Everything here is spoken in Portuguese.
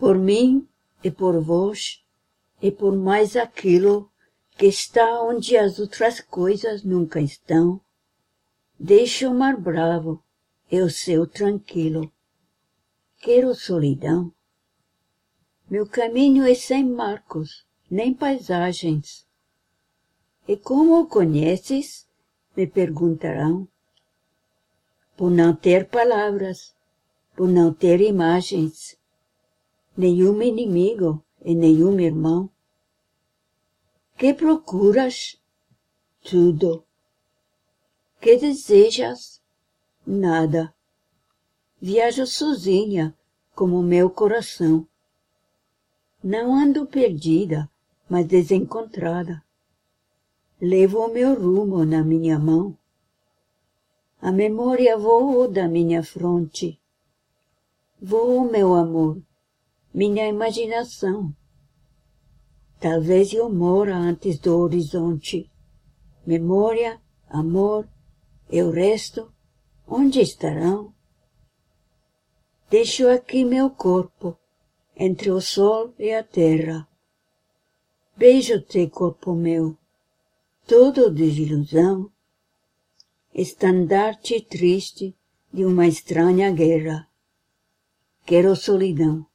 por mim e por vós, e por mais aquilo que está onde as outras coisas nunca estão. Deixo o mar bravo e o céu tranquilo. Quero solidão. Meu caminho é sem marcos, nem paisagens. E como o conheces? Me perguntarão. Por não ter palavras, por não ter imagens, nenhum inimigo e nenhum irmão. Que procuras? Tudo. Que desejas? Nada. Viajo sozinha, como meu coração. Não ando perdida, mas desencontrada. Levo o meu rumo na minha mão. A memória voa da minha fronte. Voa, meu amor, minha imaginação. Talvez eu mora antes do horizonte. Memória, amor e o resto, onde estarão? Deixo aqui meu corpo, entre o sol e a terra. Beijo-te, corpo meu, todo desilusão, estandarte triste de uma estranha guerra. Quero solidão.